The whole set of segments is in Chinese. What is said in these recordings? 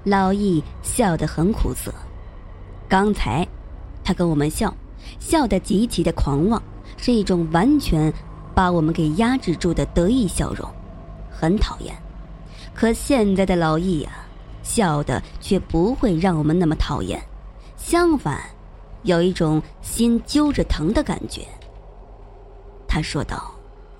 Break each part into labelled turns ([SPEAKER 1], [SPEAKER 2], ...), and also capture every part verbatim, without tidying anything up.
[SPEAKER 1] 老易笑得很苦涩。刚才他跟我们笑，笑得极其的狂妄，是一种完全把我们给压制住的得意笑容，很讨厌。可现在的老易啊，笑的却不会让我们那么讨厌，相反，有一种心揪着疼的感觉。他说道：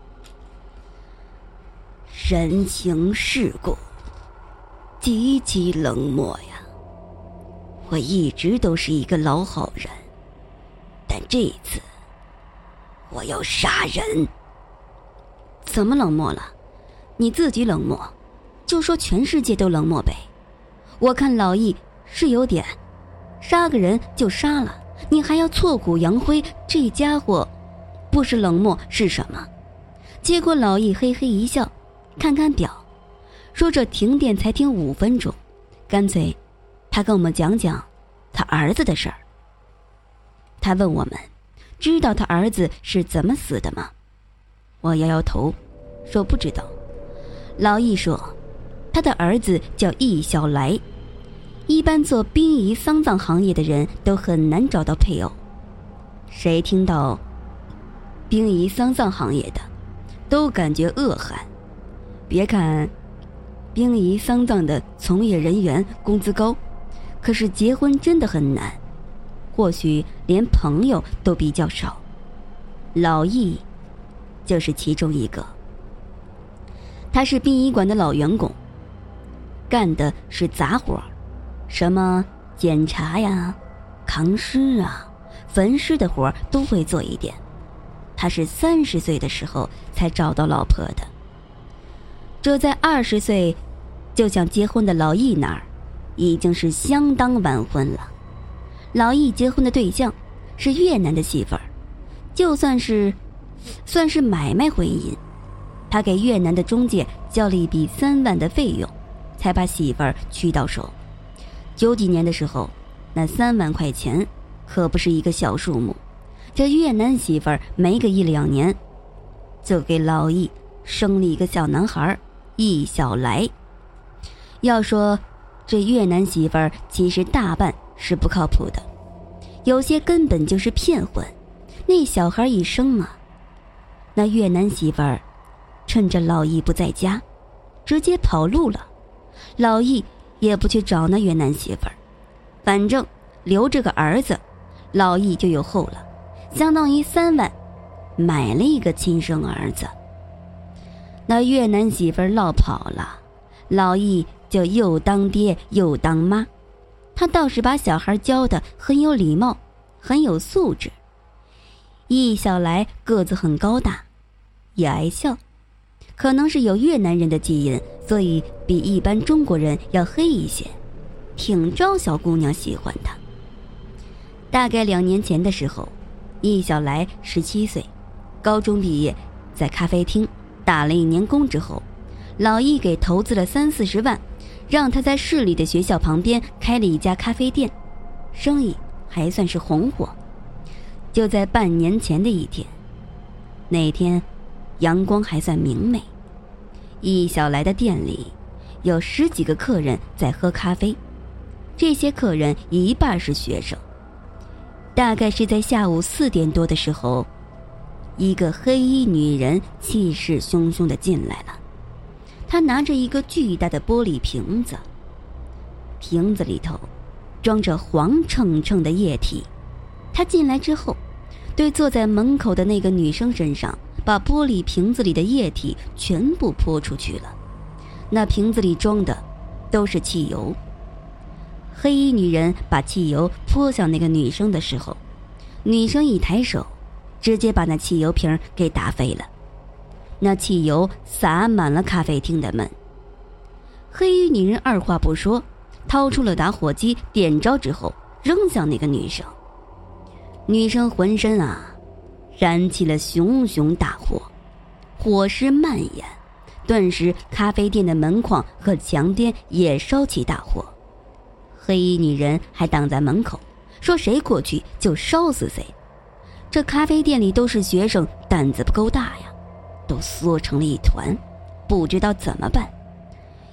[SPEAKER 1] 人情世故极其冷漠呀，我一直都是一个老好人，但这一次我要杀人。怎么冷漠了？你自己冷漠，就说全世界都冷漠呗。我看老易是有点，杀个人就杀了，你还要挫骨扬灰，这家伙不是冷漠是什么？结果老易嘿嘿一笑，看看表，说这停电才停五分钟，干脆他跟我们讲讲他儿子的事儿。他问我们知道他儿子是怎么死的吗？我摇摇头说不知道。老易说他的儿子叫易小来，一般做殡仪丧葬行业的人都很难找到配偶。谁听到殡仪丧葬行业的都感觉恶寒。别看殡仪丧葬的从业人员工资高，可是结婚真的很难，或许连朋友都比较少。老易就是其中一个。他是殡仪馆的老员工，干的是杂活，什么检查呀、扛尸啊、焚尸的活都会做一点。他是三十岁的时候才找到老婆的，这在二十岁就想结婚的老易那儿已经是相当晚婚了。老易结婚的对象是越南的媳妇儿，就算是算是买卖婚姻，他给越南的中介交了一笔三万的费用，才把媳妇儿娶到手。九几年的时候，那三万块钱可不是一个小数目。这越南媳妇儿没个一两年，就给老易生了一个小男孩易小来。要说这越南媳妇儿其实大半是不靠谱的，有些根本就是骗婚。那小孩一生嘛，那越南媳妇儿趁着老易不在家直接跑路了。老易也不去找那越南媳妇儿，反正留着个儿子，老易就有后了，相当于三万买了一个亲生儿子。那越南媳妇儿落跑了，老易就又当爹又当妈。他倒是把小孩教得很有礼貌，很有素质。易小来个子很高大，也爱笑，可能是有越南人的基因，所以比一般中国人要黑一些，挺招小姑娘喜欢他。大概两年前的时候，易小来十七岁，高中毕业，在咖啡厅打了一年工之后，老易给投资了三四十万，让他在市里的学校旁边开了一家咖啡店，生意还算是红火。就在半年前的一天，那天阳光还算明媚，易小来的店里有十几个客人在喝咖啡，这些客人一半是学生。大概是在下午四点多的时候，一个黑衣女人气势汹汹地进来了。她拿着一个巨大的玻璃瓶子，瓶子里头装着黄澄澄的液体。她进来之后，对坐在门口的那个女生身上把玻璃瓶子里的液体全部泼出去了。那瓶子里装的都是汽油。黑衣女人把汽油泼向那个女生的时候，女生一抬手，直接把那汽油瓶给打飞了。那汽油洒满了咖啡厅的门。黑衣女人二话不说，掏出了打火机，点着之后扔向那个女生。女生浑身啊燃起了熊熊大火，火势蔓延，顿时咖啡店的门框和墙边也烧起大火。黑衣女人还挡在门口，说谁过去就烧死谁。这咖啡店里都是学生，胆子不够大呀，都缩成了一团，不知道怎么办。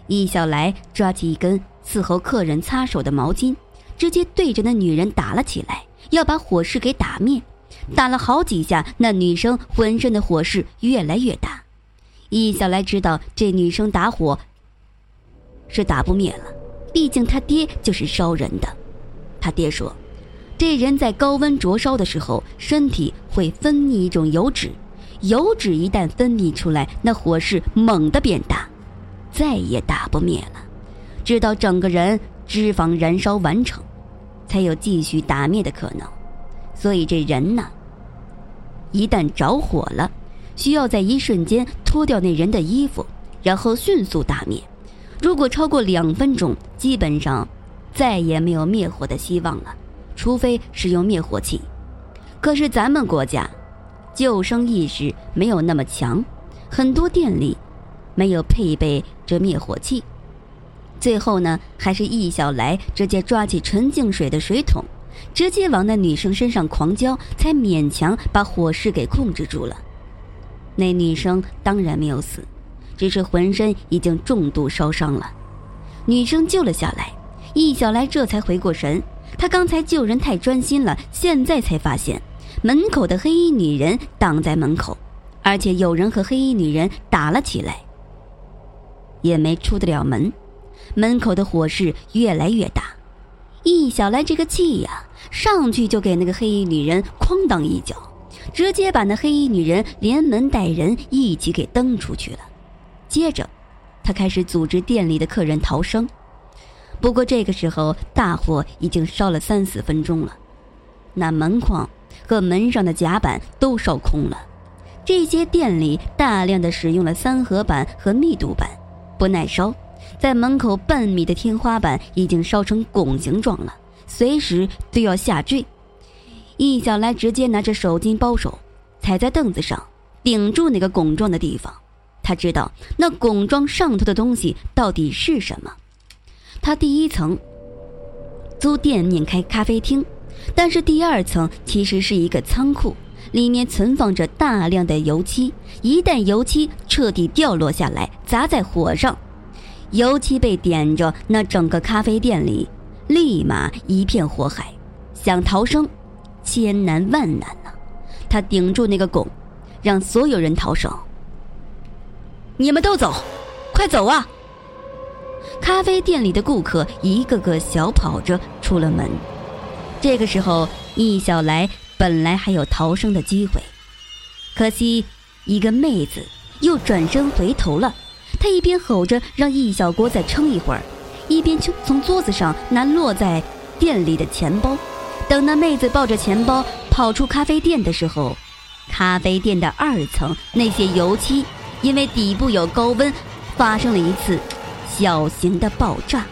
[SPEAKER 1] 易小来抓起一根伺候客人擦手的毛巾，直接对着那女人打了起来，要把火势给打灭。打了好几下，那女生浑身的火势越来越大。易小来知道这女生打火是打不灭了，毕竟他爹就是烧人的。他爹说，这人在高温灼烧的时候，身体会分泌一种油脂，油脂一旦分泌出来，那火势猛地变大，再也打不灭了，直到整个人脂肪燃烧完成，才有继续打灭的可能。所以这人呢，一旦着火了，需要在一瞬间脱掉那人的衣服，然后迅速打灭。如果超过两分钟，基本上再也没有灭火的希望了，除非使用灭火器。可是咱们国家救生意识没有那么强，很多店里没有配备这灭火器。最后呢，还是易小来直接抓起纯净水的水桶，直接往那女生身上狂浇，才勉强把火势给控制住了。那女生当然没有死，只是浑身已经重度烧伤了。女生救了下来，易小来这才回过神，他刚才救人太专心了，现在才发现门口的黑衣女人挡在门口，而且有人和黑衣女人打了起来，也没出得了门。门口的火势越来越大，易小来这个气呀，上去就给那个黑衣女人哐当一脚，直接把那黑衣女人连门带人一起给蹬出去了。接着他开始组织店里的客人逃生。不过这个时候大火已经烧了三四分钟了，那门框和门上的甲板都烧空了。这些店里大量的使用了三合板和密度板，不耐烧，在门口半米的天花板已经烧成拱形状了，随时都要下坠。易小来直接拿着手巾包手，踩在凳子上顶住那个拱状的地方。他知道那拱状上头的东西到底是什么。他第一层租店面开咖啡厅，但是第二层其实是一个仓库，里面存放着大量的油漆，一旦油漆彻底掉落下来，砸在火上，油漆被点着，那整个咖啡店里立马一片火海，想逃生千难万难呢、啊。他顶住那个拱，让所有人逃生。你们都走，快走啊！咖啡店里的顾客一个个小跑着出了门。这个时候易小来本来还有逃生的机会，可惜一个妹子又转身回头了。她一边吼着让易小国再撑一会儿，一边就从桌子上拿落在店里的钱包。等那妹子抱着钱包跑出咖啡店的时候，咖啡店的二层那些油漆因为底部有高温，发生了一次小型的爆炸，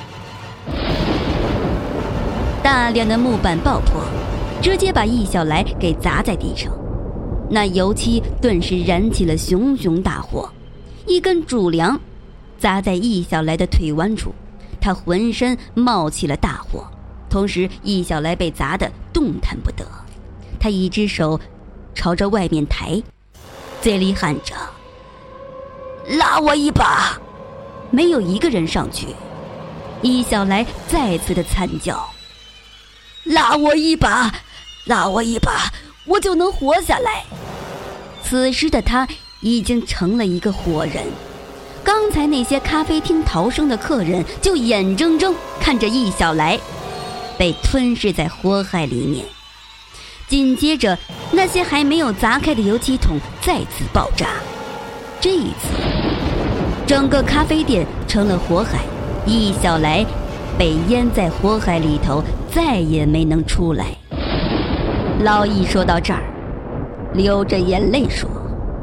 [SPEAKER 1] 大量的木板爆破，直接把易小来给砸在地上。那油漆顿时燃起了熊熊大火，一根主梁砸在易小来的腿弯处，他浑身冒起了大火，同时易小来被砸得动弹不得。他一只手朝着外面抬，嘴里喊着拉我一把。没有一个人上去。易小来再次的惨叫，拉我一把，拉我一把，我就能活下来。此时的他已经成了一个活人。刚才那些咖啡厅逃生的客人就眼睁睁看着易小来被吞噬在火海里面。紧接着那些还没有砸开的油漆桶再次爆炸，这一次整个咖啡店成了火海，易小来被淹在火海里头，再也没能出来。老易说到这儿，流着眼泪说，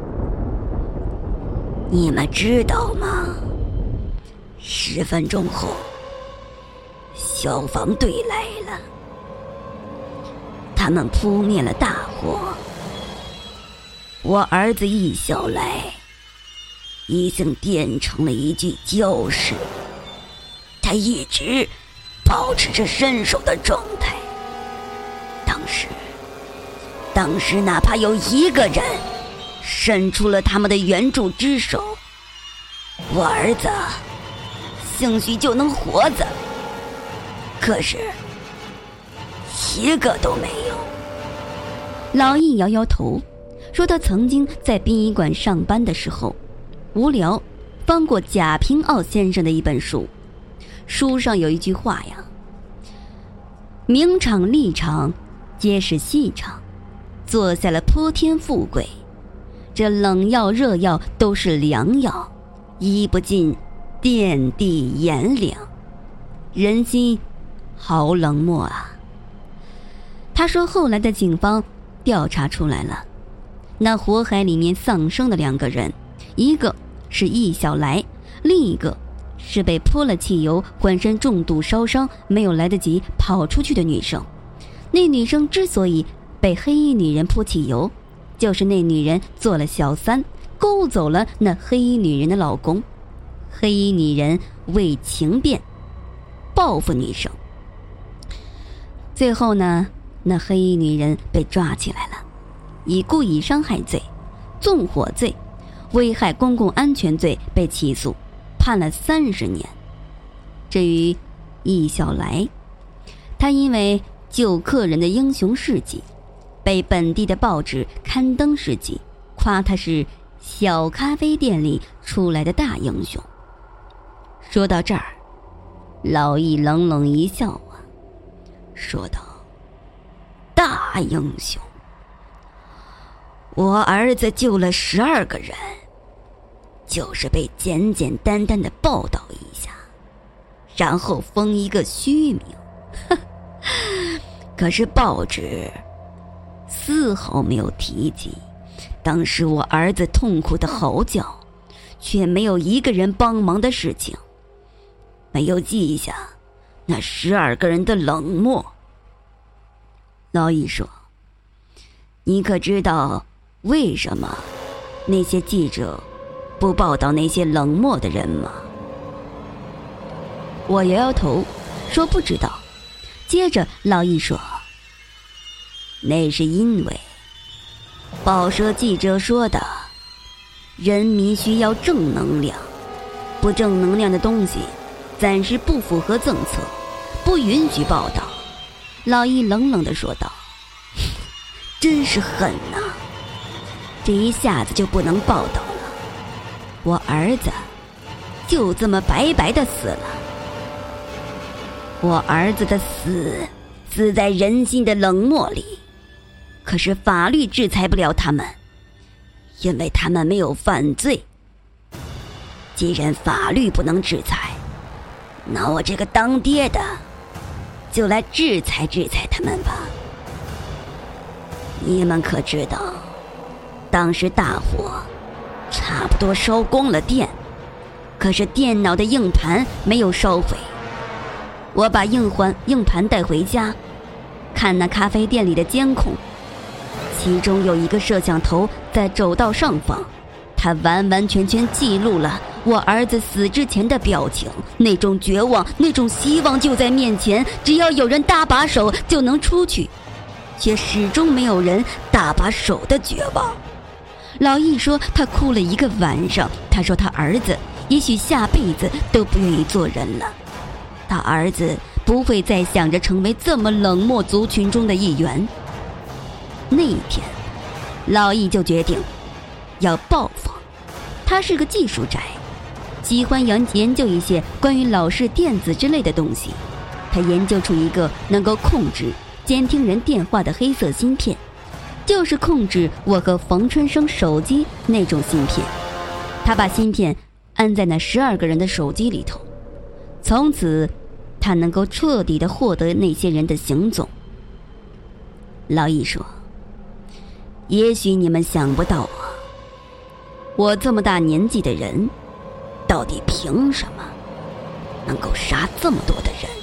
[SPEAKER 1] 你们知道吗？十分钟后消防队来了，他们扑灭了大火。我儿子易小来已经变成了一具焦尸，他一直保持着身手的状态。当时当时哪怕有一个人伸出了他们的援助之手，我儿子兴许就能活着。可是一个都没有。老易摇摇头，说他曾经在殡仪馆上班的时候无聊，翻过贾平凹先生的一本书，书上有一句话呀：名场利场皆是戏场，做下了泼天富贵，这冷药热药都是良药，医不尽遍地炎凉，人心好冷漠啊。他说后来的警方调查出来了，那火海里面丧生的两个人，一个是易小来，另一个是被泼了汽油浑身重度烧伤没有来得及跑出去的女生。那女生之所以被黑衣女人泼汽油，就是那女人做了小三，勾走了那黑衣女人的老公。黑衣女人为情变报复女生，最后呢，那黑衣女人被抓起来了，以故意伤害罪、纵火罪、危害公共安全罪被起诉，判了三十年。至于易小来，他因为救客人的英雄事迹，被本地的报纸刊登事迹，夸他是小咖啡店里出来的大英雄。说到这儿，老易冷冷一笑啊，说道：大英雄，我儿子救了十二个人，就是被简简单单的报道一下，然后封一个虚名。可是报纸丝毫没有提及当时我儿子痛苦的嚎叫，却没有一个人帮忙的事情，没有记下那十二个人的冷漠。老易说：你可知道为什么那些记者不报道那些冷漠的人吗？我摇摇头说不知道。接着老易说：那是因为报社记者说的，人民需要正能量，不正能量的东西暂时不符合政策，不允许报道。老易冷冷地说道：真是狠呐，这一下子就不能报道了，我儿子就这么白白的死了。我儿子的死死在人心的冷漠里，可是法律制裁不了他们，因为他们没有犯罪。既然法律不能制裁，那我这个当爹的就来制裁制裁他们吧。你们可知道，当时大火差不多烧光了电，可是电脑的硬盘没有烧毁。我把硬环硬盘带回家，看那咖啡店里的监控，其中有一个摄像头在走道上方，它完完全全记录了我儿子死之前的表情，那种绝望，那种希望就在面前，只要有人搭把手就能出去，却始终没有人搭把手的绝望。老易说他哭了一个晚上，他说他儿子也许下辈子都不愿意做人了，他儿子不会再想着成为这么冷漠族群中的一员。那一天，老易就决定要报复。他是个技术宅，喜欢研研究一些关于老式电子之类的东西。他研究出一个能够控制监听人电话的黑色芯片，就是控制我和冯春生手机那种芯片。他把芯片安在那十二个人的手机里头，从此他能够彻底地获得那些人的行踪。老易说：也许你们想不到啊，我这么大年纪的人，到底凭什么能够杀这么多的人？